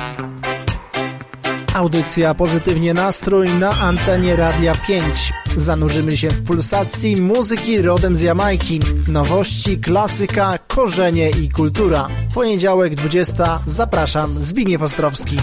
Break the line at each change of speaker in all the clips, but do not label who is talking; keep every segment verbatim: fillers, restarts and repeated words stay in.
Audycja Pozytywnie Nastrój na antenie Radia pięć. Zanurzymy się w pulsacji muzyki rodem z Jamajki. Nowości, klasyka, korzenie i kultura. Poniedziałek dwudziesta. Zapraszam, Zbigniew Ostrowski.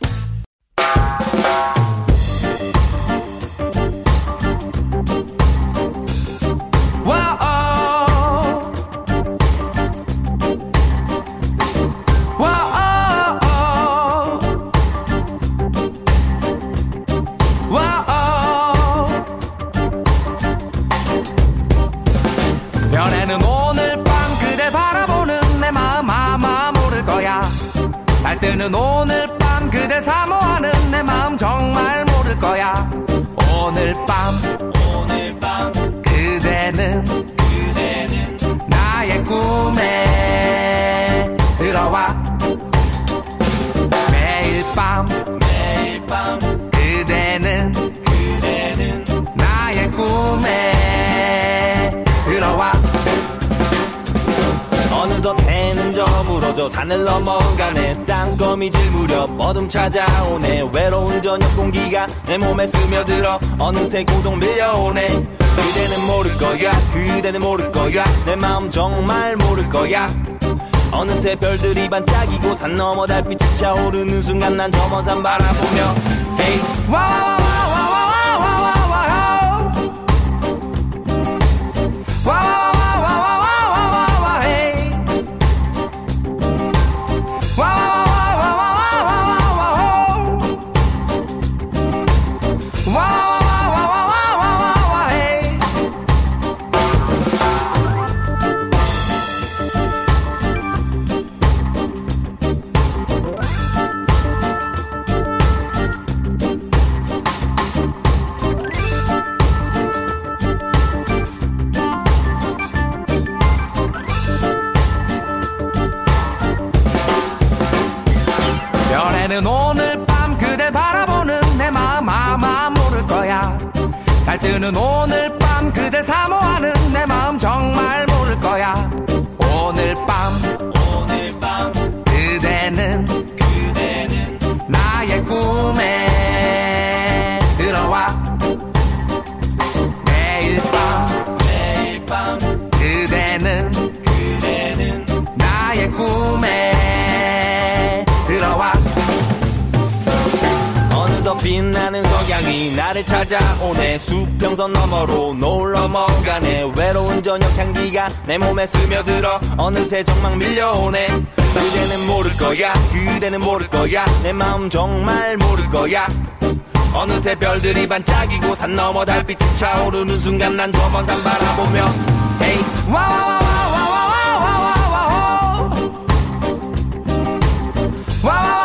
뜨는 오늘 밤 그대 사모하는 내 마음 정말 모를 거야. 오늘 밤 오늘 밤 그대는 그대는 나의 꿈에 들어와. 매일 밤 매일 밤 그대는 그대는 나의 꿈에 들어와. 어느덧 해는 저물어져 산을 넘어가네. 땅거미질 무렵 어둠 찾아오네. 외로운 저녁 공기가 내 몸에 스며들어 어느새 고동 밀려오네. 그대는 모를 거야 그대는 모를 거야 내 마음 정말 모를 거야. 어느새 별들이 반짝이고 산 넘어 달빛이 차오르는 순간 난 저 먼 산 바라보며 Hey 와와와와와와와와와와 와와와와와와와와 오늘 밤 그댈 바라보는 내 마음 아마 모를 거야. 달 뜨는 오늘 밤 그댈 사모하는 내 마음 정말 모를 거야. 오늘 밤 오늘 밤 그대는 그대는 나의 꿈에 들어와. 매일 밤 매일 밤 그대는 그대는 나의 꿈에 들어와. 어느덧 빛나는 석양이 나를 찾아오네. 수평선 너머로 노을 넘어가네. 외로운 저녁 향기가 내 몸에 스며들어 어느새 정막 밀려오네. 그대는 모를 거야 그대는 모를 거야 내 마음 정말 모를 거야. 어느새 별들이 반짝이고 산 넘어 달빛이 차오르는 순간 난 저 먼 산 바라보며 Hey 와와와와와와와와와와 와와와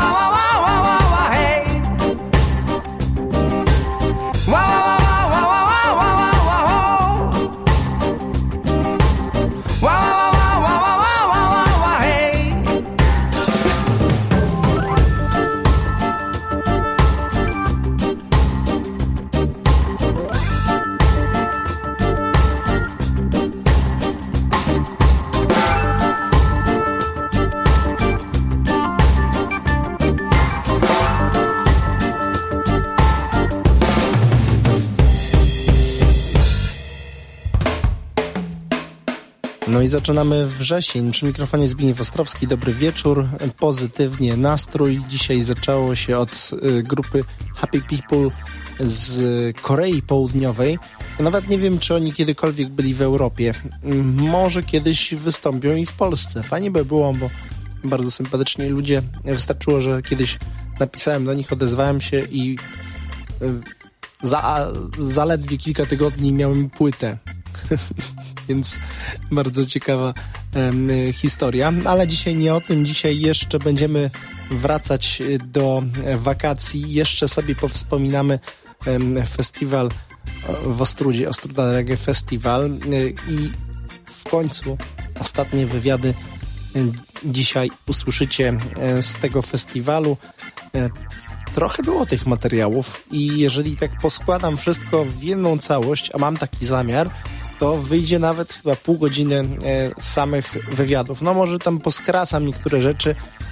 No i zaczynamy wrzesień. Przy mikrofonie Zbigniew Ostrowski. Dobry wieczór. Pozytywnie nastrój. Dzisiaj zaczęło się od y, grupy Happy People z Korei Południowej. Nawet nie wiem, czy oni kiedykolwiek byli w Europie. Może kiedyś wystąpią i w Polsce. Fajnie by było, bo bardzo sympatyczni ludzie. Wystarczyło, że kiedyś napisałem do nich, odezwałem się i y, za, zaledwie kilka tygodni miałem płytę. Więc bardzo ciekawa um, historia, ale dzisiaj nie o tym. Dzisiaj jeszcze będziemy wracać do wakacji. Jeszcze sobie powspominamy um, festiwal w Ostrudzie, Ostruda Reggae Festival i w końcu ostatnie wywiady dzisiaj usłyszycie z tego festiwalu. Trochę było tych materiałów i jeżeli tak poskładam wszystko w jedną całość, a mam taki zamiar, to wyjdzie nawet chyba pół godziny e, samych wywiadów. No może tam poskracam niektóre rzeczy,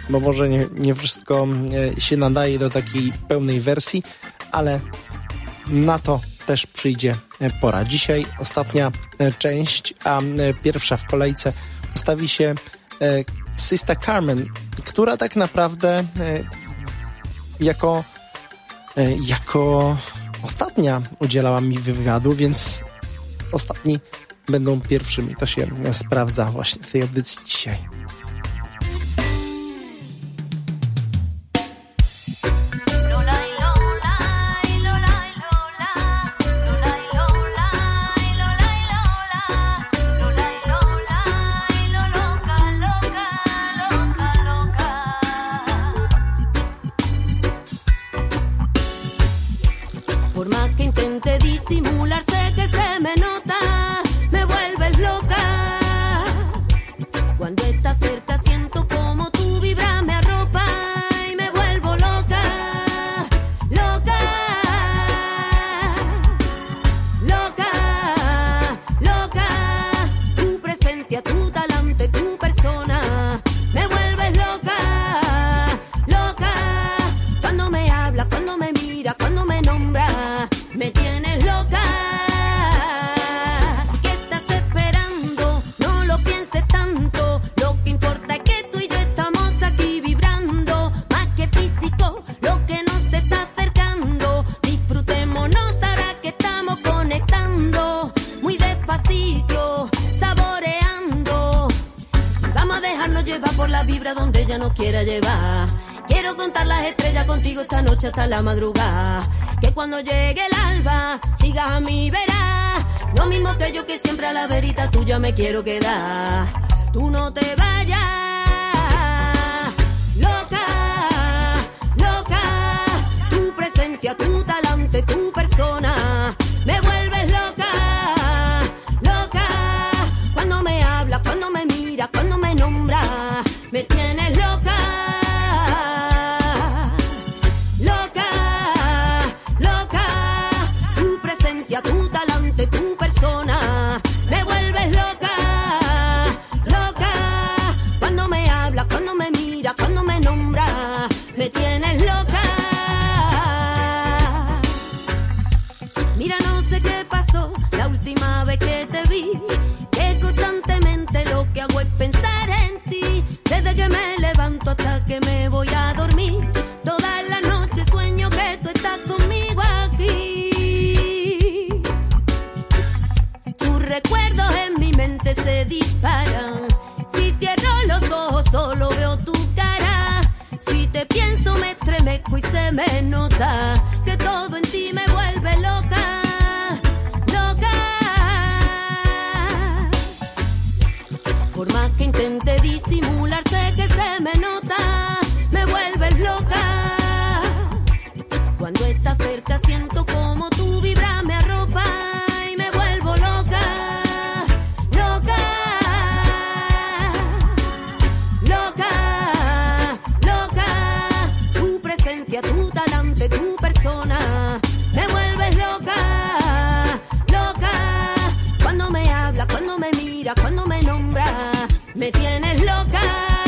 bo może nie, nie wszystko się nadaje do takiej pełnej wersji, ale na to też przyjdzie pora. Dzisiaj ostatnia część, a pierwsza w kolejce ustawi się Sister Carmen, która tak naprawdę jako, jako ostatnia udzielała mi wywiadu, więc ostatni będą pierwszymi. To się sprawdza właśnie w tej audycji dzisiaj.
Hasta la madrugada, que cuando llegue el alba sigas a mí verás, lo mismo que yo que siempre a la verita tuya me quiero quedar. Tú no te vayas, loca, loca, tu presencia, tu talante, tu persona, me vuelves loca, loca, cuando me hablas, cuando me miras, cuando me nombras, me tienes loca. Tu talante, tu persona, me vuelves loca, loca, cuando me hablas, cuando me miras, cuando me nombras, me tienes loca. Mira, no sé qué pasó la última vez que te vi, que constantemente lo que hago es pensar en ti, desde que me levanto hasta que me voy a dormir, todas las noches sueño que tú estás conmigo aquí. Recuerdos en mi mente se disparan. Si cierro los ojos solo veo tu cara. Si te pienso me estremezco y se me nota que todo en ti me vuelve loca, loca. Por más que intente disimular sé que se me nota, me vuelves loca. Cuando estás cerca siento como tu vibra me arropa. Tu talante, tu persona, me vuelves loca, loca, cuando me hablas, cuando me miras, cuando me nombras, me tienes loca.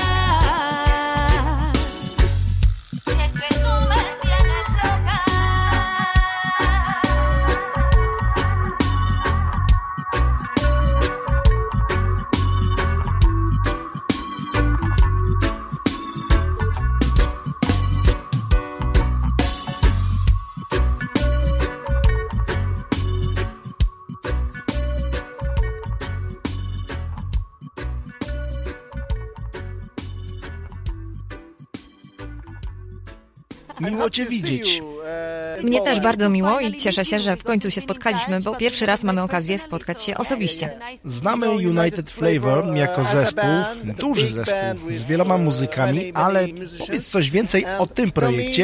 Es que tú me tienes loca.
Miło Cię widzieć.
Mnie też bardzo miło i cieszę się, że w końcu się spotkaliśmy, bo pierwszy raz mamy okazję spotkać się osobiście.
Znamy United Flavor jako zespół, duży zespół, z wieloma muzykami, ale powiedz coś więcej o tym projekcie.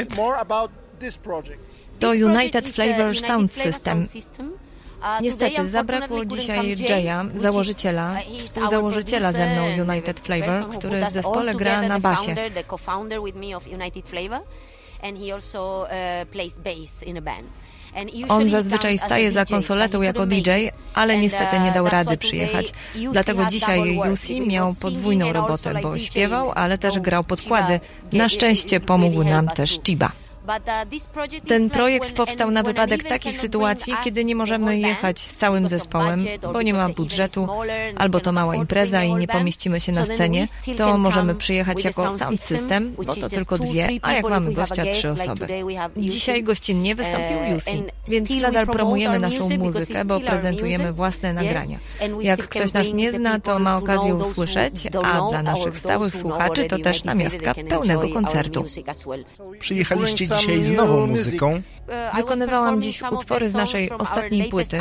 To United Flavor Sound System. Niestety, zabrakło dzisiaj Jaya, założyciela, współzałożyciela ze mną United Flavor, który w zespole gra na basie. On zazwyczaj staje za konsoletą jako D J, ale niestety nie dał rady przyjechać. Dlatego dzisiaj U C miał podwójną robotę, bo śpiewał, ale też grał podkłady. Na szczęście pomógł nam też Chiba. Ten projekt powstał na wypadek takich sytuacji, kiedy nie możemy jechać z całym zespołem, bo nie ma budżetu, albo to mała impreza i nie pomieścimy się na scenie, to możemy przyjechać jako sound system, bo to tylko dwie, a jak mamy gościa, trzy osoby. Dzisiaj gościnnie wystąpił U C, więc nadal promujemy naszą muzykę, bo prezentujemy własne nagrania. Jak ktoś nas nie zna, to ma okazję usłyszeć, a dla naszych stałych słuchaczy to też namiastka pełnego koncertu.
Przyjechaliście dzisiaj z nową muzyką.
Wykonywałam dziś utwory z naszej ostatniej płyty,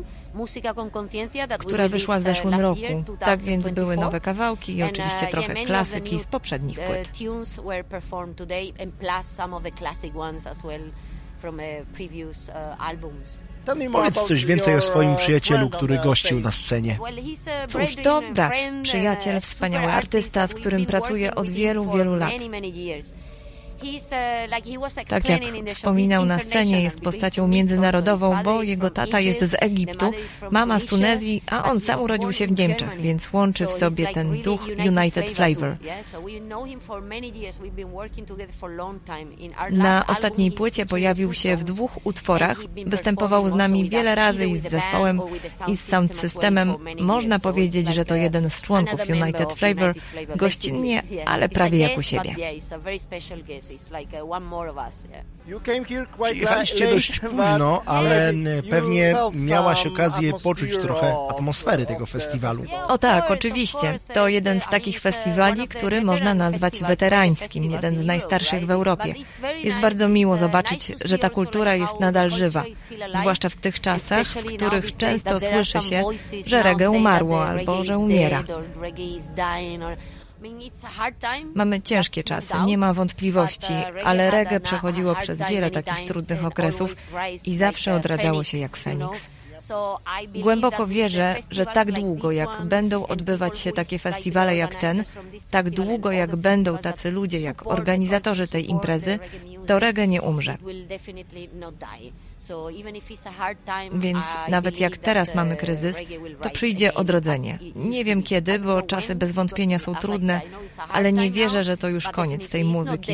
która wyszła w zeszłym roku. Tak więc były nowe kawałki i oczywiście trochę klasyki z poprzednich płyt.
Powiedz coś więcej o swoim przyjacielu, który gościł na scenie.
Cóż, to brat, przyjaciel, wspaniały artysta, z którym pracuję od wielu, wielu lat. Tak jak wspominał na scenie, jest postacią międzynarodową, bo jego tata jest z Egiptu, mama z Tunezji, a on sam urodził się w Niemczech, więc łączy w sobie ten duch United Flavor. Na ostatniej płycie pojawił się w dwóch utworach, występował z nami wiele razy i z zespołem, i z sound systemem. Można powiedzieć, że to jeden z członków United Flavor, gościnnie, ale prawie jak u siebie.
Przyjechaliście dość późno, ale pewnie miałaś okazję poczuć trochę atmosfery tego festiwalu.
O tak, oczywiście. To jeden z takich festiwali, który można nazwać weterańskim, jeden z najstarszych w Europie. Jest bardzo miło zobaczyć, że ta kultura jest nadal żywa, zwłaszcza w tych czasach, w których często słyszy się, że reggae umarło albo że umiera. Mamy ciężkie czasy, nie ma wątpliwości, ale reggae przechodziło przez wiele takich trudnych okresów i zawsze odradzało się jak Feniks. Głęboko wierzę, że tak długo jak będą odbywać się takie festiwale jak ten, tak długo jak będą tacy ludzie jak organizatorzy tej imprezy, to reggae nie umrze. Więc nawet jak teraz mamy kryzys, to przyjdzie odrodzenie. Nie wiem kiedy, bo czasy bez wątpienia są trudne, ale nie wierzę, że to już koniec tej muzyki.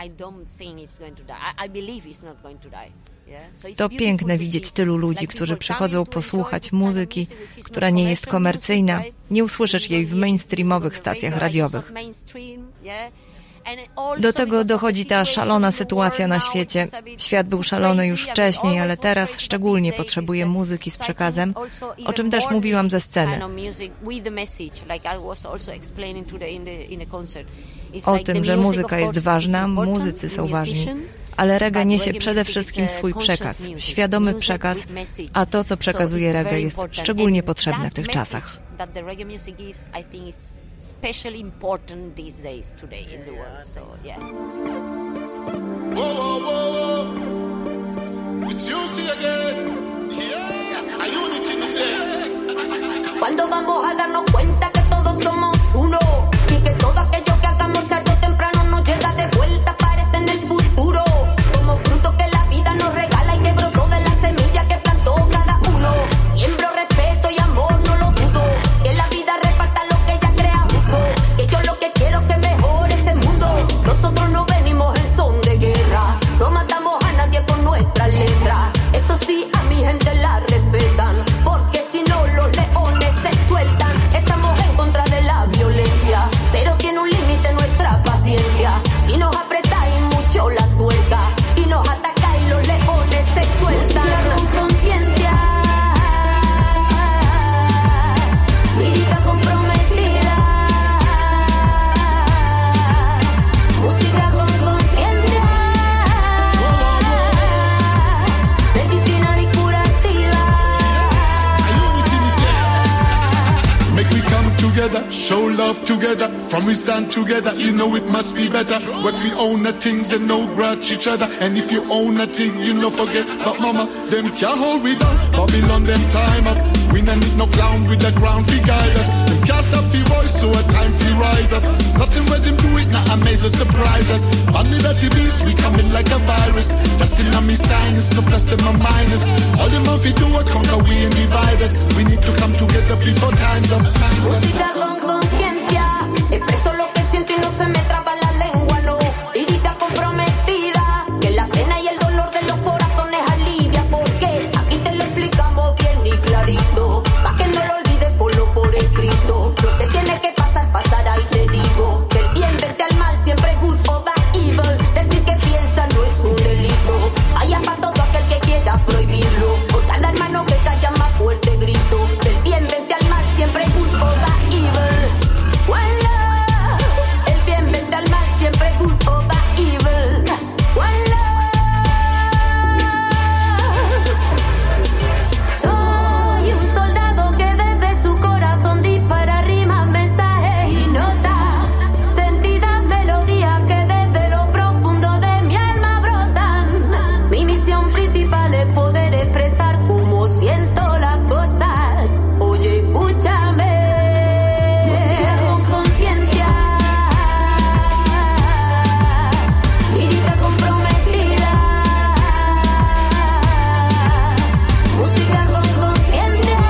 To piękne widzieć tylu ludzi, którzy przychodzą posłuchać muzyki, która nie jest komercyjna. Nie usłyszysz jej w mainstreamowych stacjach radiowych. Do tego dochodzi ta szalona sytuacja na świecie. Świat był szalony już wcześniej, ale teraz szczególnie potrzebuje muzyki z przekazem, o czym też mówiłam ze sceny. O tym, że muzyka jest ważna, muzycy są ważni, ale reggae niesie przede wszystkim swój przekaz, świadomy przekaz, a to, co przekazuje reggae, jest szczególnie potrzebne w tych czasach.
Especially important these days today in the world. So yeah. Whoa, whoa, whoa. It's you see again. Yeah. A unity me say. Cuando vamos a darnos cuenta que todos somos uno y que todo aquello que hagamos tarde o temprano nos llega de vuelta, aparece en el futuro como fruto que la vida nos regala y que brotó de la semilla que plantó cada uno. Siembro respeto y amor, no lo dudo. Que la vida reparta lo que ella crea justo. Que yo lo que quiero es que mejore este mundo. Nosotros no venimos en son de guerra. No matamos a nadie con nuestra letra. Eso sí, a mi gente la respetan. Porque si no los leones se sueltan. Estamos en contra de la violencia, pero tiene un límite nuestra paciencia. Si nos apretáis mucho la tuerca y nos atacáis, los leones se sueltan. Con conciencia, lírica comprometida, música con conciencia, medicinal y curativa. Make we come together, show love together. From we stand together, you know it must be better. But we own the things and no grudge each other. And if you own a thing, you know forget. But mama, them can't hold we down. Babylon, them time up.
We no need no clown with the ground fi guide us. Them can't stop fi voice, so a time fi rise up. Nothing where them do it, not amaze or surprise us. Only that the beast, we coming like a virus. That's still not me sinus, no plus them a minus. All them have fi do a conquer, we and divide us. We need to come together before time's up.
Música con conciencia, expreso lo que siento y no se me traba la lengua, no. Lírica comprometida, que la pena y el dolor de los corazones alivia, porque aquí te lo explicamos bien y clarito, pa' que no lo olvides, ponlo por escrito. Lo que tiene que pasar, pasará y te digo, que el bien vence al mal, siempre good over evil. Decir que piensa no es un delito, vaya pa' todo aquel que quiera prohibirlo, por cada hermano que calla más fuerte grito, que el bien vence al mal, siempre good over evil. One love, el bien vence al mal, siempre good over evil. One love. Soy un soldado que desde su corazón dispara rimas, mensajes y notas, sentidas melodías que desde lo profundo de mi alma brotan. Mi misión principal es poder expresar cómo siento las cosas. Oye, escúchame. Música con conciencia, lírica comprometida. Música con conciencia,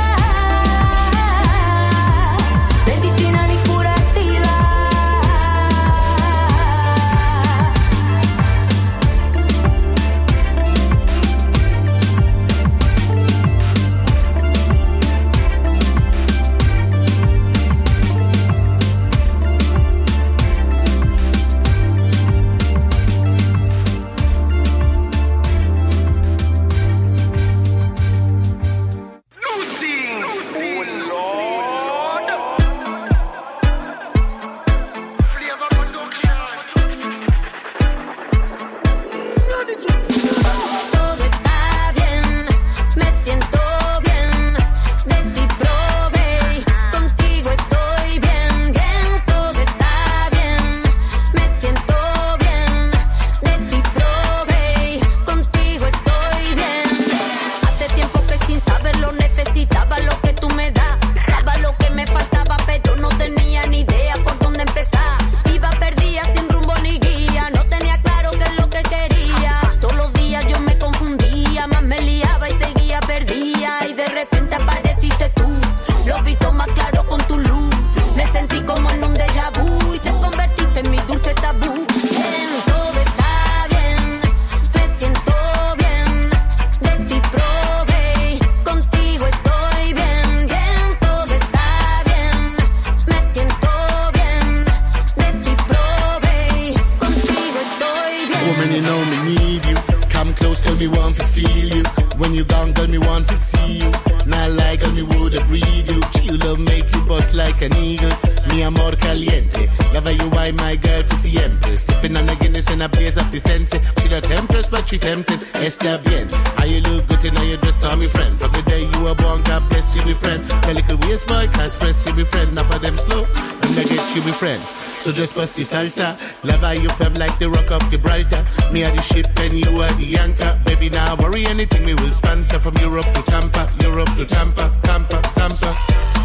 medicinal y curativa. Todo está bien, me siento bien, de ti probé, contigo estoy bien, bien. Todo está bien, me siento bien, de ti probé, contigo estoy bien. Hace tiempo que sin saberlo necesitaba lo que tú me das, daba lo que me faltaba pero no tenía ni idea por dónde empezar. Iba perdida sin rumbo ni guía, no tenía claro qué es lo que quería. Todos los días yo me confundía, más me liaba y seguía perdida. Y de repente apareciste tú, lo vi todo más claro con tu luz. Me sentí como en un déjà vu y te convertiste en mi dulce tabú. Bien, todo está bien, me siento bien, de ti probé, contigo estoy bien, bien. Todo está bien, me siento bien, de ti probé, contigo estoy bien.
Woman, you know me need you. Come close, girl, me want to feel you. When you gone, girl, me want to see you. Not like, girl, me woulda breathe you. You love make you bust like an eagle. Mi amor caliente. Love how you why my girl for siempre. Sipping on the Guinness and a blaze of the sense. She the temptress, but she tempted. Está bien. How you look good in how you dress on me friend. From the day you were born, God bless you, me friend. The little waist boy can't stress you, me friend. Now for them slow, and I get you, me friend. So just bust the salsa. Love how you feel like the rock of Gibraltar. Me are the ship and you are the anchor. Baby, now worry anything, me will sponsor. From Europe to Tampa, Europe to Tampa, Tampa, Tampa.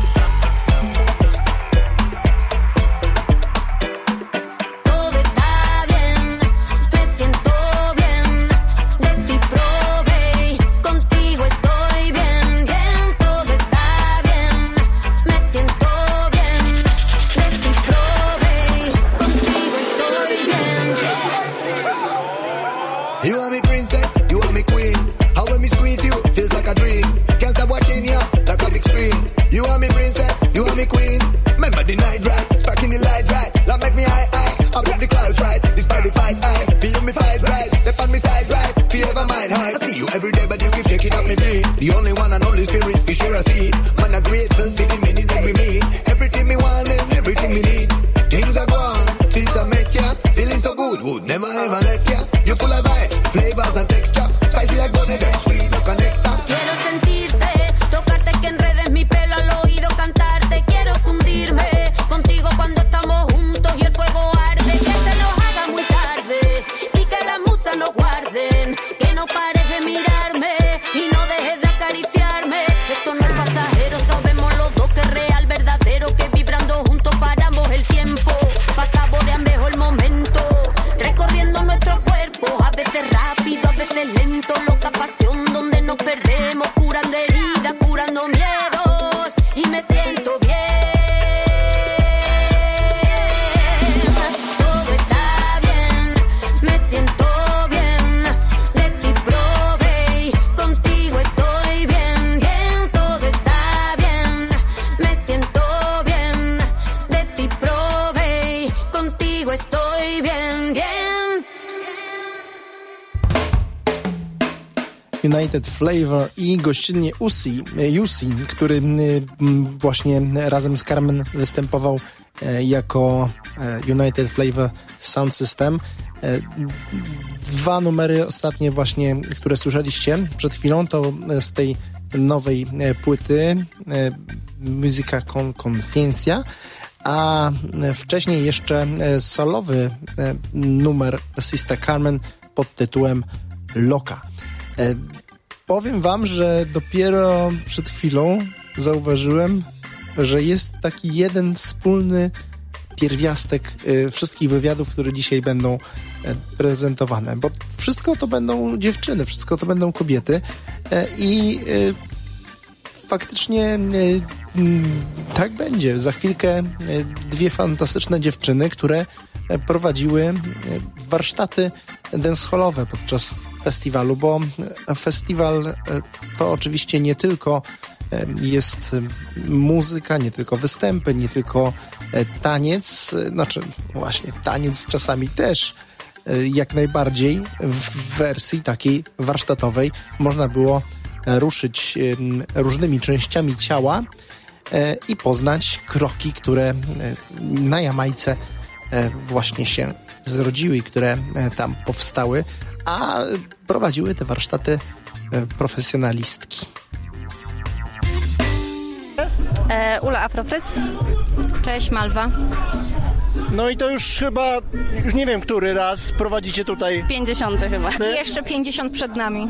Todo está bien, me siento bien, de ti probé, contigo estoy bien, bien. Todo está bien, me siento bien, de ti probé, contigo estoy bien.
You are my princess, you are my queen. How when me squeeze you, feels like a dream. Can't stop watching you, like a big screen. You are my princess, you are my queen. Remember the night, right? Sparking the light, right? Love make me high, high. Above the clouds, right? Despite the fight, I feel me fight, right? Step on me side, right? Feel ever mind, high. I see you every day, but you keep shaking up me feet. The only one and only spirit, for sure I see it. Man, I'm grateful for the minute that we meet. Everything me want and everything me need. Things are gone, since I met ya. Feeling so good, would never ever left ya. You're full of vibes, flavors and texture. Spicy like butter, sweet like a nectar.
Quiero sentirte, tocarte, que enredes mi pelo al oído, cantarte. Quiero fundirme contigo cuando estamos juntos y el fuego arde. Que se nos haga muy tarde y que las musas nos guarden. Que no pares de mirarme y no dejes de acariciarme. Esto no es pasar veces rápido, a veces lento, loca pasión donde nos perdemos, curando heridas, curando miedos y me siento bien. Todo está bien, me siento bien, de ti probé y contigo estoy bien, bien. Todo está bien, me siento bien, de ti probé y contigo estoy bien, bien.
United Flavor i gościnnie Uzi, Uzi, który właśnie razem z Carmen występował jako United Flavor Sound System. Dwa numery ostatnie właśnie, które słyszeliście przed chwilą, to z tej nowej płyty Musica con Conciencia, a wcześniej jeszcze solowy numer Sister Carmen pod tytułem Loca. Powiem wam, że dopiero przed chwilą zauważyłem, że jest taki jeden wspólny pierwiastek wszystkich wywiadów, które dzisiaj będą prezentowane, bo wszystko to będą dziewczyny, wszystko to będą kobiety i faktycznie tak będzie. Za chwilkę dwie fantastyczne dziewczyny, które prowadziły warsztaty dancehallowe podczas festiwalu, bo festiwal to oczywiście nie tylko jest muzyka, nie tylko występy, nie tylko taniec, znaczy właśnie taniec czasami też jak najbardziej w wersji takiej warsztatowej można było ruszyć różnymi częściami ciała i poznać kroki, które na Jamajce właśnie się zrodziły i które tam powstały, a prowadziły te warsztaty profesjonalistki.
E, Ula Afrofryc. Cześć, Malwa.
No i to już chyba, już nie wiem, który raz prowadzicie tutaj.
pięćdziesiąty chyba. Ty? Jeszcze pięćdziesiąt przed nami.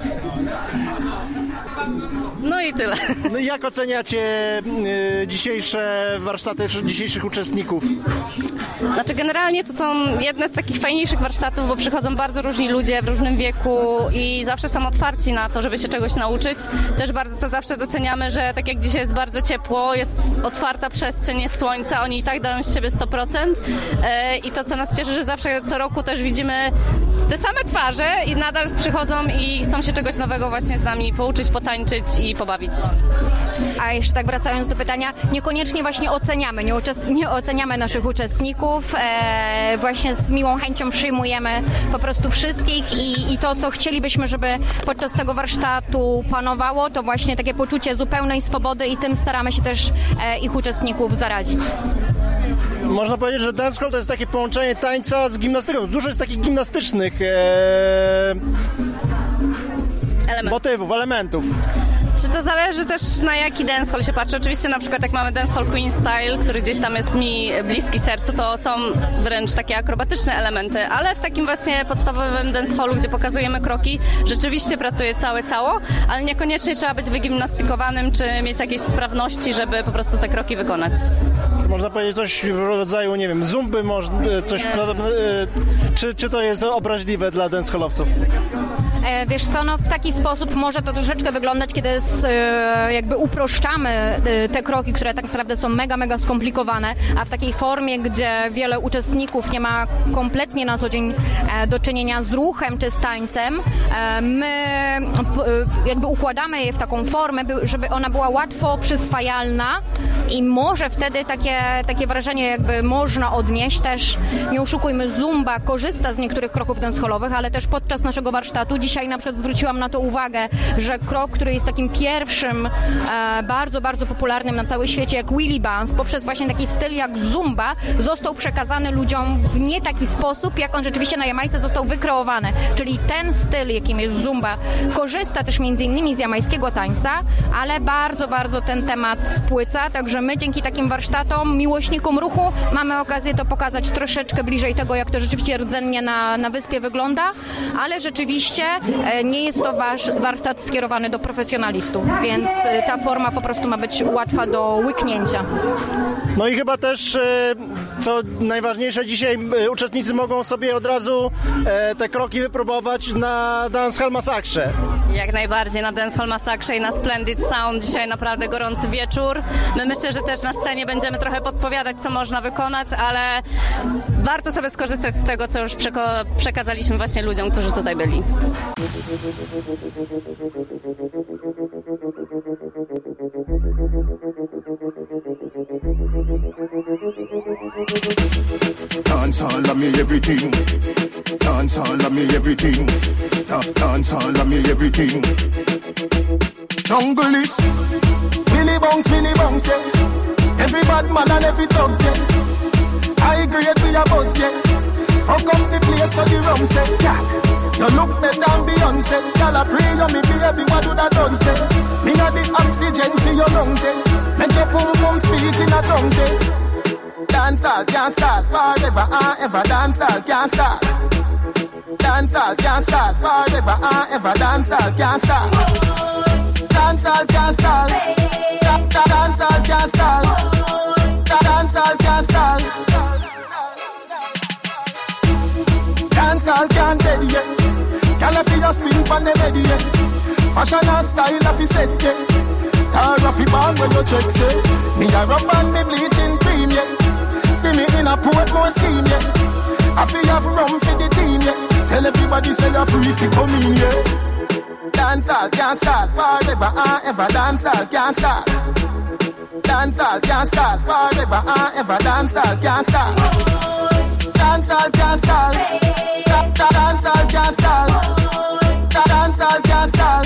No i tyle.
No i jak oceniacie y, dzisiejsze warsztaty dzisiejszych uczestników?
Znaczy generalnie to są jedne z takich fajniejszych warsztatów, bo przychodzą bardzo różni ludzie w różnym wieku i zawsze są otwarci na to, żeby się czegoś nauczyć. Też bardzo to zawsze doceniamy, że tak jak dzisiaj jest bardzo ciepło, jest otwarta przestrzeń, jest słońce, oni i tak dają z siebie sto procent yy, i to, co nas cieszy, że zawsze co roku też widzimy te same twarze i nadal przychodzą i chcą się czegoś nowego właśnie z nami pouczyć, potańczyć i pobawić.
A jeszcze tak wracając do pytania, niekoniecznie właśnie oceniamy, nie, uczes- nie oceniamy naszych uczestników, e, właśnie z miłą chęcią przyjmujemy po prostu wszystkich i, i to, co chcielibyśmy, żeby podczas tego warsztatu panowało, to właśnie takie poczucie zupełnej swobody i tym staramy się też e, ich uczestników zarazić.
Można powiedzieć, że dancehall to jest takie połączenie tańca z gimnastyką. Dużo jest takich gimnastycznych e...
Element.
motywów, elementów.
Czy to zależy też na jaki dancehall się patrzy. Oczywiście na przykład jak mamy dancehall Queen Style, który gdzieś tam jest mi bliski sercu, to są wręcz takie akrobatyczne elementy, ale w takim właśnie podstawowym dancehallu, gdzie pokazujemy kroki, rzeczywiście pracuje całe ciało, ale niekoniecznie trzeba być wygimnastykowanym, czy mieć jakieś sprawności, żeby po prostu te kroki wykonać.
Można powiedzieć coś w rodzaju, nie wiem, zumby, może, coś podobnego. Czy, czy to jest obraźliwe dla dancehallowców?
E, wiesz co, no w taki sposób może to troszeczkę wyglądać, kiedy s, e, jakby uproszczamy e, te kroki, które tak naprawdę są mega, mega skomplikowane, a w takiej formie, gdzie wiele uczestników nie ma kompletnie na co dzień e, do czynienia z ruchem czy z tańcem, e, my e, jakby układamy je w taką formę, by, żeby ona była łatwo przyswajalna i może wtedy takie, takie wrażenie jakby można odnieść. Też, nie oszukujmy, zumba korzysta z niektórych kroków dancehallowych, ale też podczas naszego warsztatu dzisiaj na przykład zwróciłam na to uwagę, że krok, który jest takim pierwszym, e, bardzo, bardzo popularnym na całym świecie, jak Willy Bounce, poprzez właśnie taki styl jak zumba, został przekazany ludziom w nie taki sposób, jak on rzeczywiście na Jamajce został wykreowany. Czyli ten styl, jakim jest zumba, korzysta też między innymi z jamajskiego tańca, ale bardzo, bardzo ten temat spłyca, także my dzięki takim warsztatom, miłośnikom ruchu mamy okazję to pokazać troszeczkę bliżej tego, jak to rzeczywiście rdzennie na, na wyspie wygląda, ale rzeczywiście nie jest to wasz warsztat skierowany do profesjonalistów, więc ta forma po prostu ma być łatwa do łyknięcia.
No i chyba też, co najważniejsze, dzisiaj uczestnicy mogą sobie od razu te kroki wypróbować na Dancehall Massakrze.
Jak najbardziej na Dancehall Massakrze i na Splendid Sound. Dzisiaj naprawdę gorący wieczór. My myślę, że też na scenie będziemy trochę podpowiadać, co można wykonać, ale warto sobie skorzystać z tego, co już przeko- przekazaliśmy właśnie ludziom, którzy tutaj byli.
Dancehall love me everything. Dancehall love me everything. Dancehall love me everything. Jungle is Billy Bounce, Billy Bounce, yeah. Every bad man and every dog, yeah. I grade with a buzz, yeah. Fuck up the place so the rum say, yeah. You look better than Beyonce. Y'all a pray you me baby, what do that done say? Me got the oxygen for your lungs, eh. Make your pum pum speak in a tongue, say. Dancehall can't start forever and ever. Dancehall can't start. Dancehall can't start forever and ever. Dancehall can't start. Dancehall can't start. Dancehall can't start. Dancehall can't start. Dancehall can't dead yet. Y'all have to spin from the ready yet. Fashion and style of the set yet. Star of the band when you check say. Me a rub and me bleaching cream yet. See me in a Portmore scheme, yeah. I feel have rum for the team, yeah. Tell everybody say you're free if you come in, yeah. Dancehall can't start forever and ever. Dancehall can't start. Dancehall can't start forever and ever. Dancehall can't start. Dancehall can't start. Dancehall can't start. Dancehall can't start.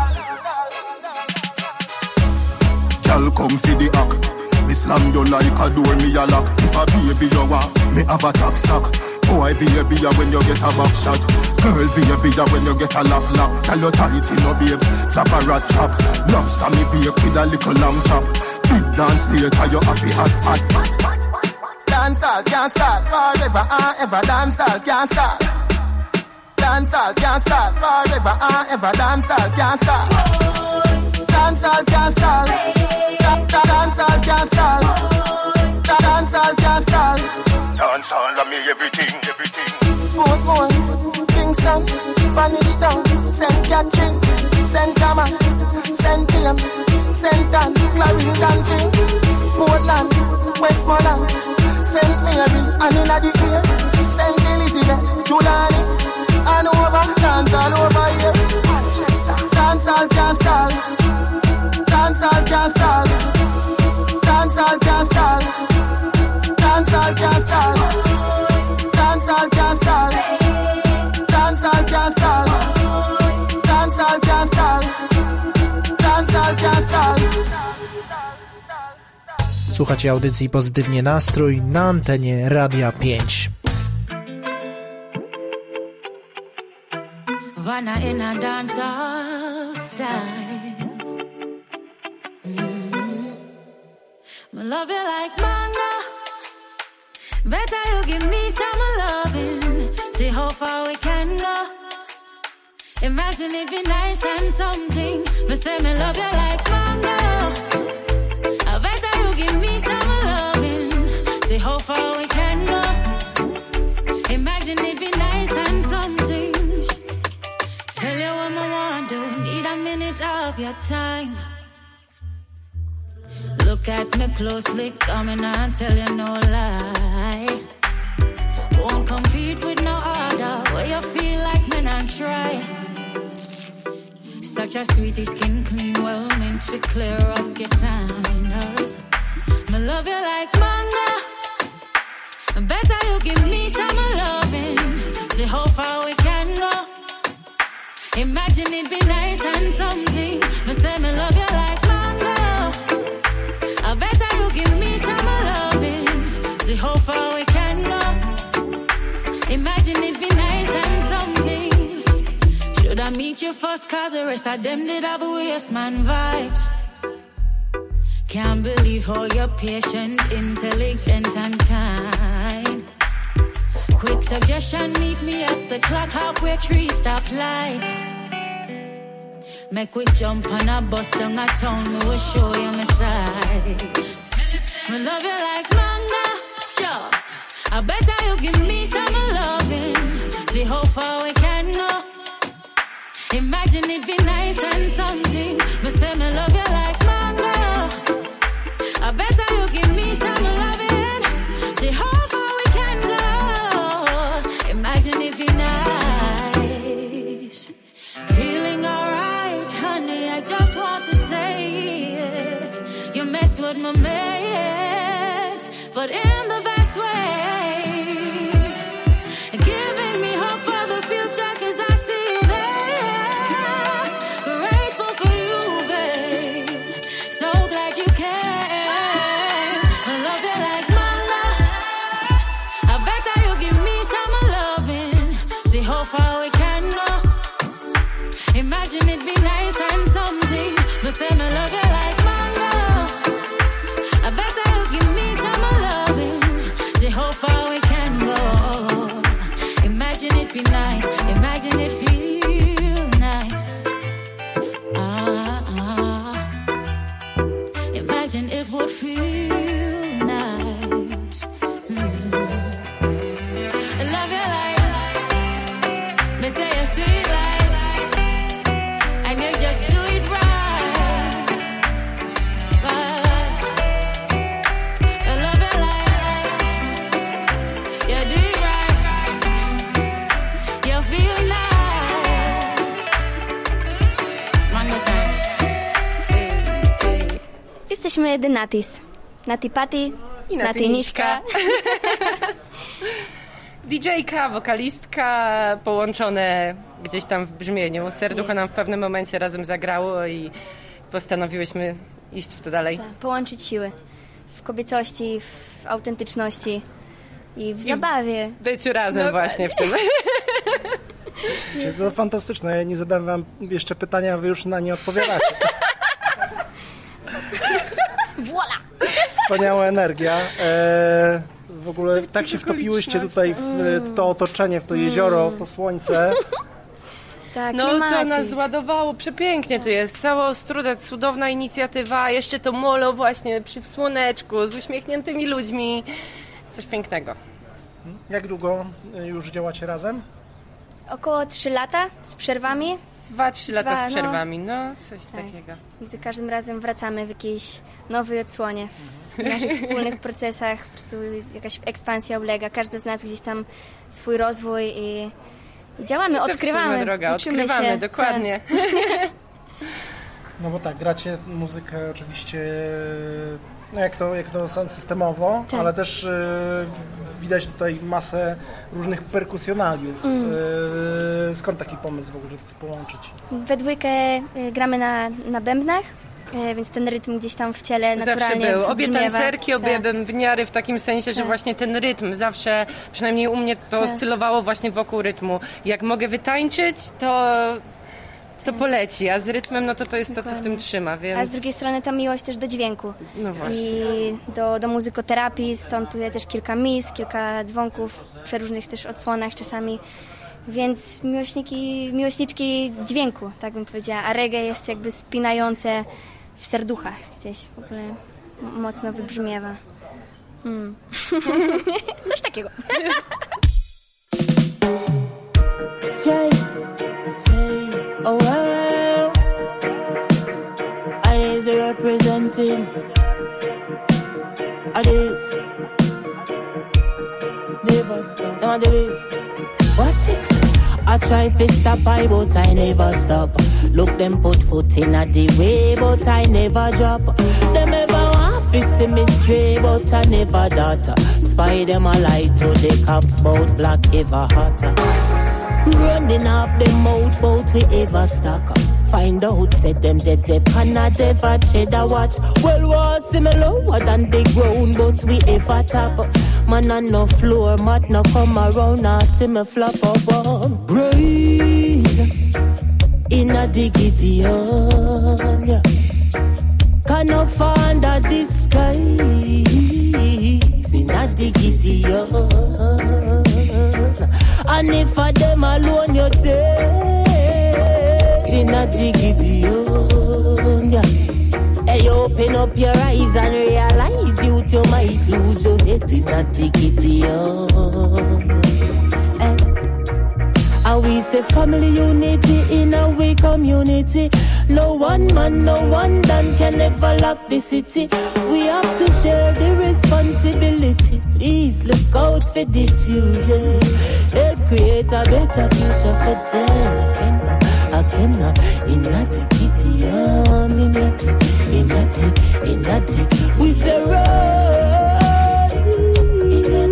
Y'all come for the act. Me slam you like a door, me a lock. If a baby you want, me have a top stock. Boy baby ya when you get a back shot. Girl baby ya when you get a lap lap. Tell you tight in your babes, flap a rat chop. Lobster me bake with a little lamb chop. Big dance later you have the hot hot. Dancehall can't start forever and ever. Dancehall can't start. Dancehall can't start forever and ever. Dancehall can't start. Dancehall can't start. Dancehall can't start. Dancehall can't start. Dancehall love me everything, everything. Portmore, Kingston, Spanish Town, Saint Catherine, Saint Thomas, Saint James, Saint Anne, Clarendon King, Portland, Westmoreland, Saint Mary, and in the ear, Saint Elizabeth, Julani, and over, dance all over here. Manchester, dancehall can't start. Dancehall can't start. Dancehall can't start. Dancehall can't start. Dancehall can't start. Dancehall can't start. Dancehall can't start. Dancehall can't start.
Słuchacie audycji Pozytywnie Nastrój na antenie Radia pięć.
Wanna in a dancehall style. I love you like manga. Better you give me some loving. See how far we can go. Imagine it be nice and something. Me say me love you like manga. I better you give me some loving. See how far we can go. Imagine it be nice and something. Tell you what I want to. Need a minute of your time. Look at me closely, coming and tell you no lie. Won't compete with no other. Where you feel like men and try. Such a sweetie, skin clean, well meant to clear up your signers. Me love you like manga. Better you give me some loving. See how far we can go. Imagine it be nice and something. Me say me love you like manga. I better you give me some loving. See how far we can go. Imagine it be nice and something. Should I meet you first cause the rest of them did have a waste man vibes. Can't believe how you're patient, intelligent and kind. Quick suggestion, meet me at the clock halfway three stoplight. Make quick jump on a bus down a town, me will show you my side. I love you like manga, sure. I better you give me some loving. See how far we can go. Imagine it be nice and something. But say me love you like manga. I better you give me some loving. See how far we can go. Imagine it be nice. Feeling alright, honey, I just want to say it. You mess with my meds, but in the best way. Giving me hope for the future, cause I see you there. Grateful for you, babe. So glad you care. I love you like manga. I better you give me some loving. See how far we can go. Imagine it be nice and something. But say me love you like manga. I better you give me some loving. See how far we can go. Imagine it be nice. Imagine it feel nice. Ah, ah. Imagine it would feel nice. Mm. I love you like, me say you're sweet like, and you just do it right. Right. I love you like, you do it right. You feel nice. One more time. Hey, hey.
Jesteśmy The Natis. Nati Patti,
I
Nati Niszka.
didżejka, wokalistka połączone gdzieś tam w brzmieniu. Serducho
Yes.
nam w pewnym momencie razem zagrało i postanowiłyśmy iść w to dalej.
Tak, połączyć siły w kobiecości, w autentyczności i w zabawie.
Byciu razem
No,
właśnie w tym.
To fantastyczne. Ja nie zadałem wam jeszcze pytania, a wy już na nie odpowiadacie.
Voila!
Wspaniała energia. E, w ogóle tak się wtopiłyście tutaj w to otoczenie, w to jezioro, w to słońce.
Tak,
No to
klimacik.
nas zładowało przepięknie tu jest. Cała Ostróda, cudowna inicjatywa, jeszcze to molo właśnie przy słoneczku, z uśmiechniętymi ludźmi. Coś pięknego.
Jak długo już działacie razem?
Około trzy lata z przerwami.
Dwa, trzy lata
Dwa,
z
no.
przerwami, no coś
Tak.
takiego.
I za każdym razem wracamy w jakiejś nowej odsłonie. W naszych wspólnych procesach po prostu jakaś ekspansja ulega. Każdy z nas gdzieś tam swój rozwój i, i działamy,
I to
odkrywamy,
wspólna droga,
uczymy
odkrywamy,
się.
dokładnie.
No bo tak, gracie muzykę oczywiście, no jak to, jak to sam systemowo,
Tak.
ale też e, widać tutaj masę różnych perkusjonaliów.
Mm.
E, skąd taki pomysł w ogóle, żeby to połączyć?
We dwójkę y, gramy na, na bębnach, y, więc ten rytm gdzieś tam w ciele
Zawsze
naturalnie
był. Obie
wybrzmiewa.
tancerki, obie
Tak.
bębniary w takim sensie, że
Tak.
właśnie ten rytm zawsze, przynajmniej u mnie to
Tak.
oscylowało właśnie wokół rytmu. Jak mogę wytańczyć, to, to poleci, a z rytmem no to to jest to, co w tym trzyma, więc...
A z drugiej strony ta miłość też do dźwięku.
No właśnie.
I do, do muzykoterapii, stąd tutaj też kilka mis, kilka dzwonków w przeróżnych też odsłonach czasami. Więc miłośniki, miłośniczki dźwięku, tak bym powiedziała. A reggae jest jakby spinające w serduchach gdzieś w ogóle m- mocno wybrzmiewa. Mm. Coś takiego.
Straight, say, oh well, I is representing all this. Never stop. No, this. Watch it. I try to stop, I but I never stop. Look them put foot in at the way, but I never drop. Them ever want to see me stray, but I never daughter. Spy them a lie to the cops, bout black ever hotter. Running off the mouth, bout we ever stuck. Find out, said them dead dead, and I never shed a watch. Well, was similar lower than the ground, but we ever top. Man on no floor, mat no come around, now see me flop up on. Braise in a Gideon, yeah. Can I find a disguise in a Gideon? And if I them alone, you're dead in a Gideon, yeah. Hey, open up your eyes and realize you too so hating a ticket on. And we say family unity in a way community. No one man, no one man can ever lock the city. We have to share the responsibility. Please look out for the children. Help create a better future for them. I cannot, in a ticket on, in a ticket, in a ticket, in a ticket. We say road, in a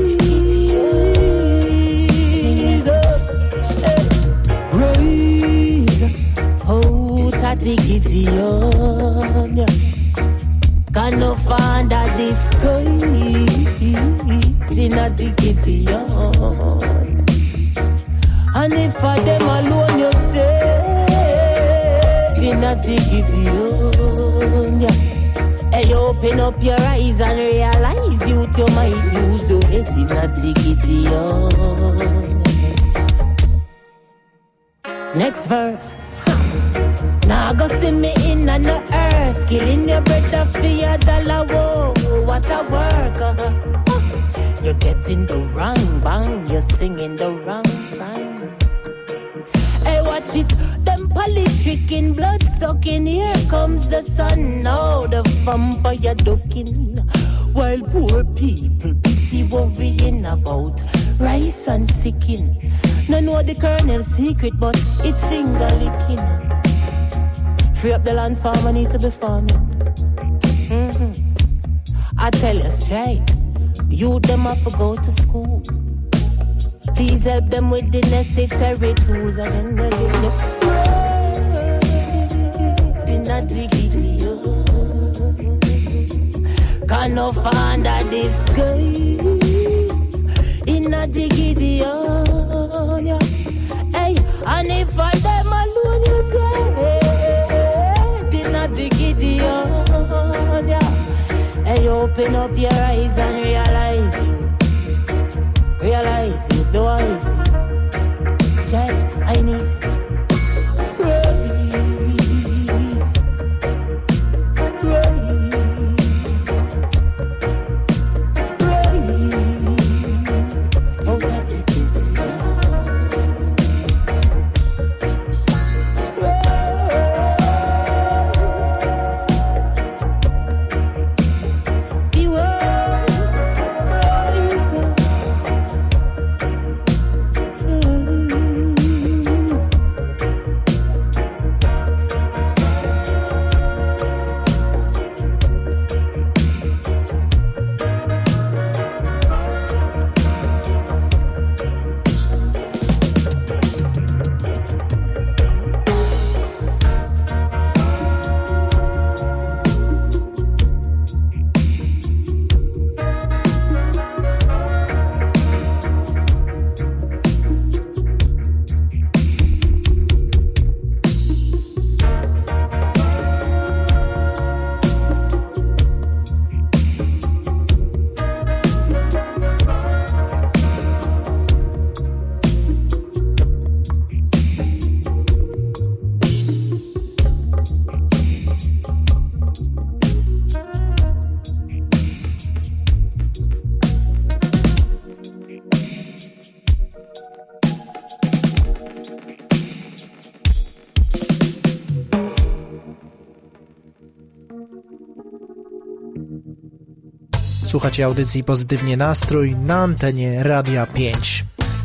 ticket, rise, out a ticket on, can no find a disguise in a ticket on. And if for them alone you're dead, in a ticket on, yeah. Hey, open up your eyes and realize you you might lose your head in a ticket on. Next verse. Now go see me in on the earth, killing your brother for your dollar. Whoa, what a work! Uh-huh. You're getting the wrong bang, you're singing the wrong song. Hey, watch it, them politicking, blood sucking. Here comes the sun, now the vampire ducking. While poor people busy worrying about rice and sicking. No know the colonel's secret, but it finger licking. Free up the land, farmer need to be farming. Mm-hmm. I tell you straight, you them have to go to school. Please help them with the necessary tools, and then they give the praise in a diggity. Can no find a disguise in a diggity. Yeah. Hey, and if for them alone you dead in a diggity. Yeah. Hey, open up your eyes and realize you. Realize you, be wise. Straight, I need you.
Słuchacie audycji Pozytywnie Nastrój na antenie Radia pięć.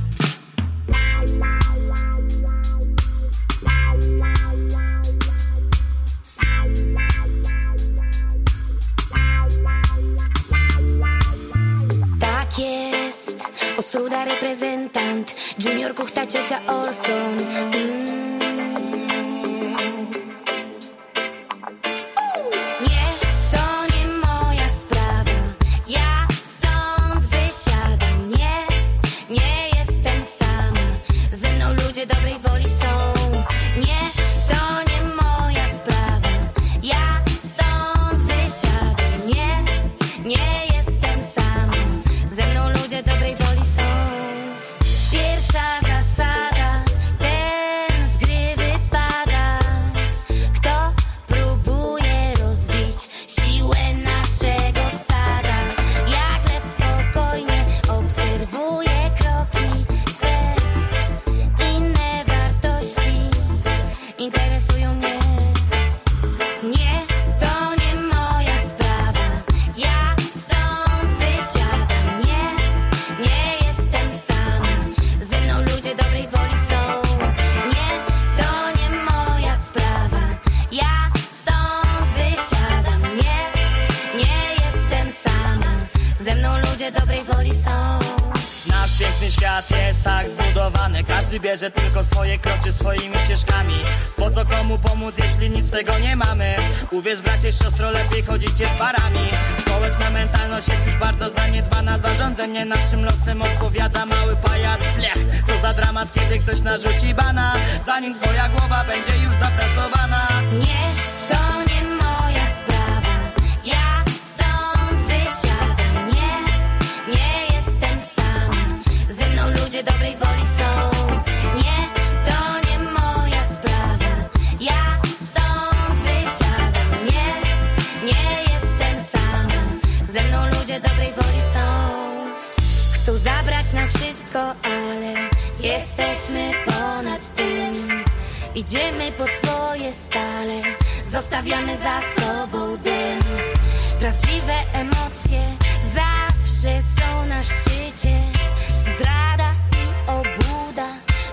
Tak jest, Ostruda reprezentant, Junior Kuchta, ciocia Olson. Mm.
Siłę naszego stada, jak lew ale każdy bierze tylko swoje, kroczy swoimi ścieżkami. Po co komu pomóc, jeśli nic z tego nie mamy? Uwierz bracie, siostro, lepiej chodzicie z parami. Społeczna mentalność jest już bardzo zaniedbana. Zarządzanie naszym losem odpowiada mały pajac. Blech, co za dramat, kiedy ktoś narzuci bana, zanim twoja głowa będzie już zaprasowana.
Nie, to nie moja sprawa, ja stąd wysiadam. Nie, nie jestem sama, ze mną ludzie dobrej woli są. Nie, to nie moja sprawa, ja stąd wysiadam. Nie, nie jestem sama, ze mną ludzie dobrej woli są. Chcą zabrać nam wszystko, ale jesteśmy ponad tym. Idziemy po swoje stale, zostawiamy za sobą dym. Prawdziwe emocje zawsze są na szczycie. Zdrada i obłuda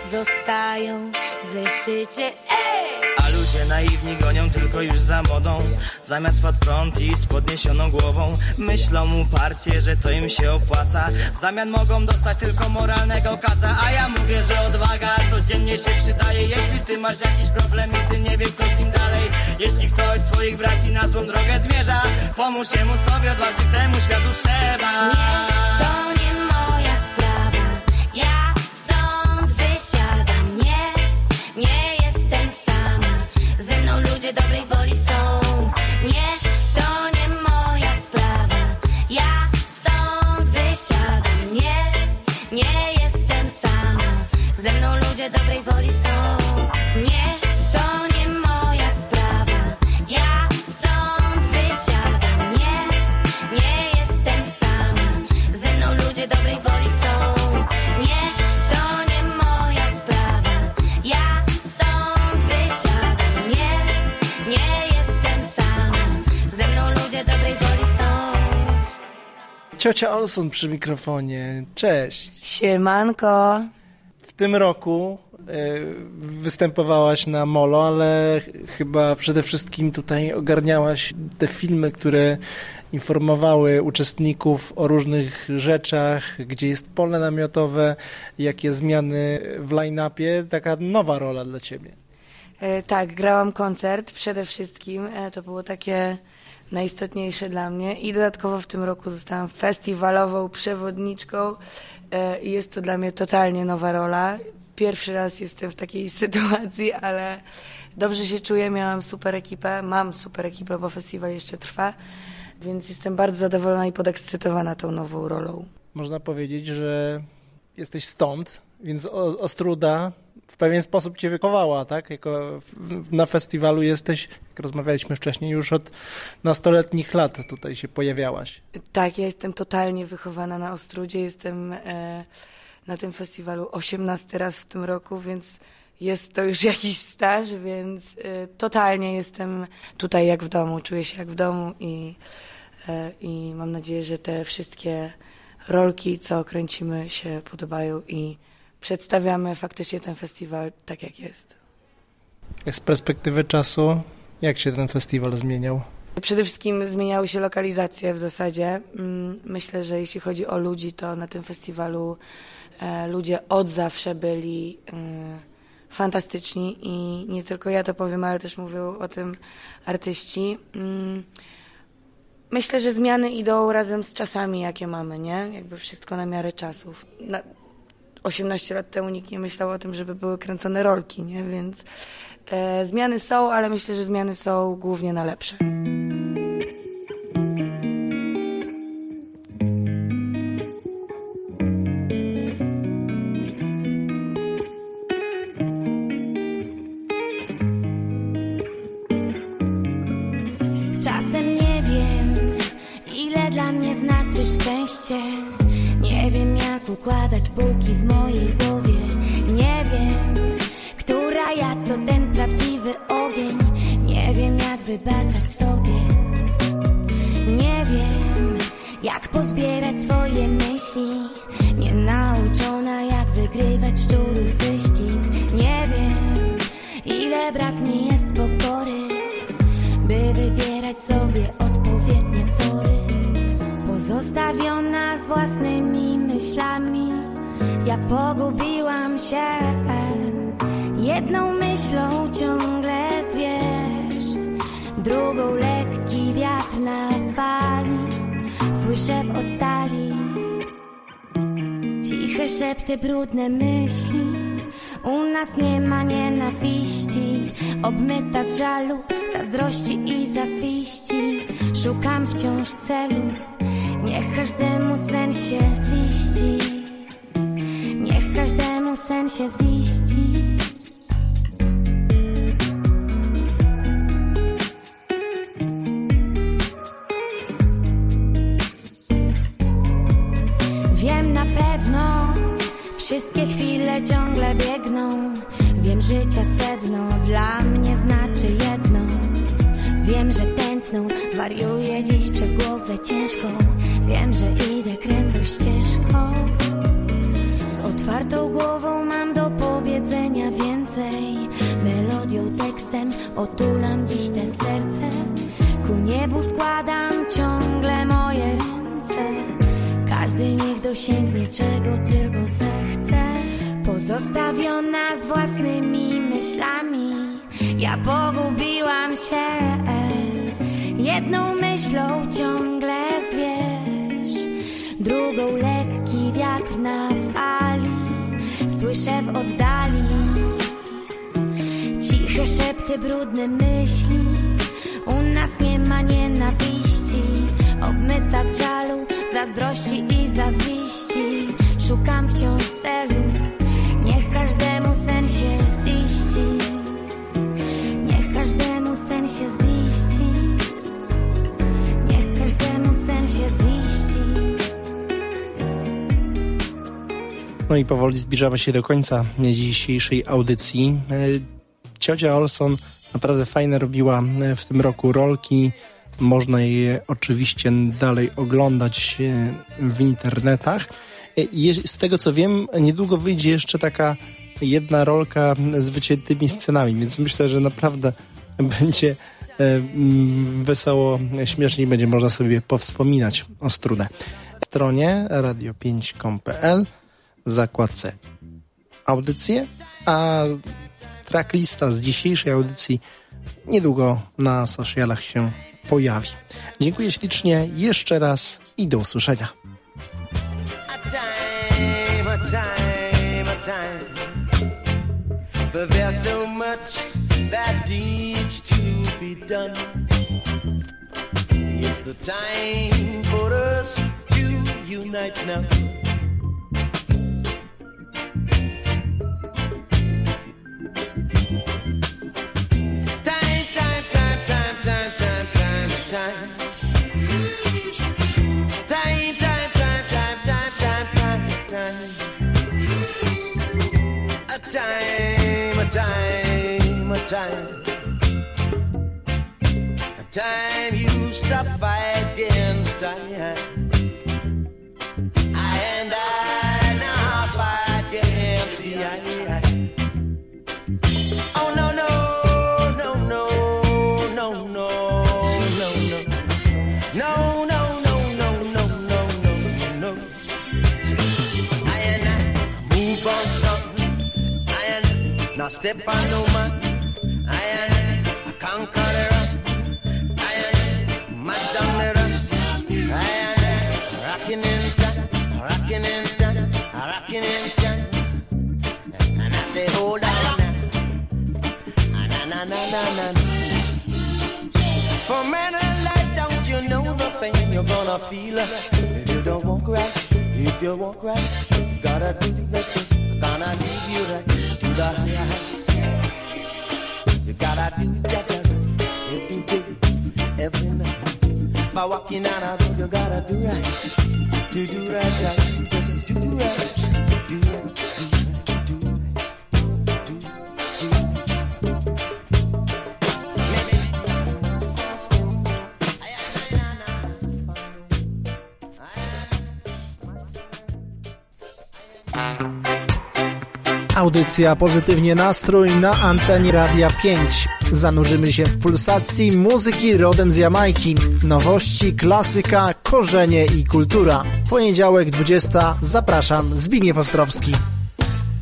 zostają w zeszycie. Ej!
A ludzie naiwni gonią tylko już za modą. Zamiast wpadł prąd i z podniesioną głową myślą uparcie, że to im się opłaca. W zamian mogą dostać tylko moralnego kaca. A ja mówię, że odwaga codziennie się przydaje. Jeśli ty masz jakiś problem i ty nie wiesz co z nim dalej, jeśli ktoś swoich braci na złą drogę zmierza, pomóż jemu sobie, odważyć temu światu trzeba.
Nie, to nie moja sprawa, ja stąd wysiadam. Nie, nie jestem sama, ze mną ludzie dobrej woli są. Nie, to nie moja sprawa, ja stąd wysiadam. Nie, nie jestem sama, ze mną ludzie dobrej woli są. Nie, to nie moja sprawa, ja stąd wysiadam. Nie, nie jestem sama, ze mną ludzie dobrej woli są. Nie, to nie moja sprawa, ja stąd wysiadam. Nie, nie jestem sama, ze mną ludzie dobrej woli są.
Ciocia Olson przy mikrofonie. Cześć.
Siemanko.
W tym roku y, występowałaś na Molo, ale ch- chyba przede wszystkim tutaj ogarniałaś te filmy, które informowały uczestników o różnych rzeczach, gdzie jest pole namiotowe, jakie zmiany w line-upie. Taka nowa rola dla ciebie.
E, tak, grałam koncert przede wszystkim. E, to było takie najistotniejsze dla mnie i dodatkowo w tym roku zostałam festiwalową przewodniczką e, i jest to dla mnie totalnie nowa rola. Pierwszy raz jestem w takiej sytuacji, ale dobrze się czuję, miałam super ekipę, mam super ekipę, bo festiwal jeszcze trwa, więc jestem bardzo zadowolona i podekscytowana tą nową rolą.
Można powiedzieć, że jesteś stąd, więc o- Ostróda w pewien sposób cię wychowała, tak? Jako w, na festiwalu jesteś, jak rozmawialiśmy wcześniej, już od nastoletnich lat tutaj się pojawiałaś.
Tak, ja jestem totalnie wychowana na Ostródzie, jestem e, na tym festiwalu osiemnasty raz w tym roku, więc jest to już jakiś staż, więc e, totalnie jestem tutaj jak w domu, czuję się jak w domu i, e, i mam nadzieję, że te wszystkie rolki, co kręcimy, się podobają i przedstawiamy faktycznie ten festiwal tak, jak jest.
Z perspektywy czasu, jak się ten festiwal zmieniał?
Przede wszystkim zmieniały się lokalizacje w zasadzie. Myślę, że jeśli chodzi o ludzi, to na tym festiwalu e, ludzie od zawsze byli e, fantastyczni i nie tylko ja to powiem, ale też mówią o tym artyści. Myślę, że zmiany idą razem z czasami, jakie mamy, nie? Jakby wszystko na miarę czasów. Na osiemnaście lat temu nikt nie myślał o tym, żeby były kręcone rolki, nie? Więc e, zmiany są, ale myślę, że zmiany są głównie na lepsze.
Czasem nie wiem, ile dla mnie znaczy szczęście. Nie wiem, jak układać półki w mojej głowie. Nie wiem, która ja to ten prawdziwy ogień. Nie wiem, jak wybaczać sobie. Nie wiem, jak pozbierać swoje myśli. Nie nauczona, jak wygrywać szczurów wyścig. Nie wiem, ile brak mi jest pokory, by wybierać sobie odpowiednie tory. Pozostawiona z własnymi myślami, ja pogubiłam się
Jedną myślą ciągle zwierz, drugą lekki wiatr na fali. Słyszę w oddali ciche szepty, brudne myśli. U nas nie ma nienawiści, obmyta z żalu, zazdrości i zawiści. Szukam wciąż celu, niech każdemu sen się ziści. Niech każdemu sen się ziści. Wiem na pewno, wszystkie chwile ciągle biegną. Wiem, życia sedno dla mnie znaczy jedno. Wiem, że tętną, wariuję dziś przez głowę ciężką. Wiem, że idę krętą ścieżką. Z otwartą głową mam do powiedzenia więcej. Melodią, tekstem otulam dziś te serce. Ku niebu składam ciągle moje ręce. Każdy niech dosięgnie czego tylko zechce. Pozostawiona z własnymi myślami, ja pogubiłam się. Jedną myślą ciągle zwierz, drugą lekki wiatr na fali. Słyszę w oddali ciche szepty, brudne myśli. U nas nie ma nienawiści, obmyta z żalu, zazdrości i zawiści. Szukam wciąż celu, niech każdemu sen się ziści. Niech każdemu sen się ziści. Niech każdemu sen się ziści.
No i powoli zbliżamy się do końca dzisiejszej audycji. Ciocia Olson naprawdę fajne robiła w tym roku rolki. Można je oczywiście dalej oglądać w internetach. Z tego co wiem, niedługo wyjdzie jeszcze taka jedna rolka z wyciętymi scenami, więc myślę, że naprawdę będzie wesoło, śmiesznie, będzie można sobie powspominać o Strudę. W stronie radio pięć kropka com kropka p l w zakładce audycje, a tracklista z dzisiejszej audycji niedługo na socialach się pojawi. Dziękuję ślicznie jeszcze raz i do usłyszenia.
Time, a time, a time. For there's so much that needs to be done. It's the time for us to unite now. Time, time, time, time, time, time, time, time. Time, time, time, time, time, time, time, time. A time, a time, a time. A time you stop fighting, time. I and I now fight against the I. Oh no, no, no, no, no, no, no, no. No, no, no, no, no, no, no, no. I and I move on strong. I and now step on no man. I and I conquer the rock. I and mash down the rocks. I and rocking in time, rocking in time, rocking in time. And I say hold on, na na na na na. For man and life, don't you know the pain you're gonna feel if you don't walk right? If you walk right, you gotta do the thing. Gonna lead you right to the higher heights. You gotta do that every day, every night. By walking out of road, you gotta do right. To do right, right, just do right, do right, do right, do right, do right.
Audycja Pozytywnie Nastrój na antenie Radia pięć. Zanurzymy się w pulsacji muzyki rodem z Jamajki. Nowości, klasyka, korzenie i kultura. Poniedziałek dwudziesta. Zapraszam, Zbigniew Ostrowski.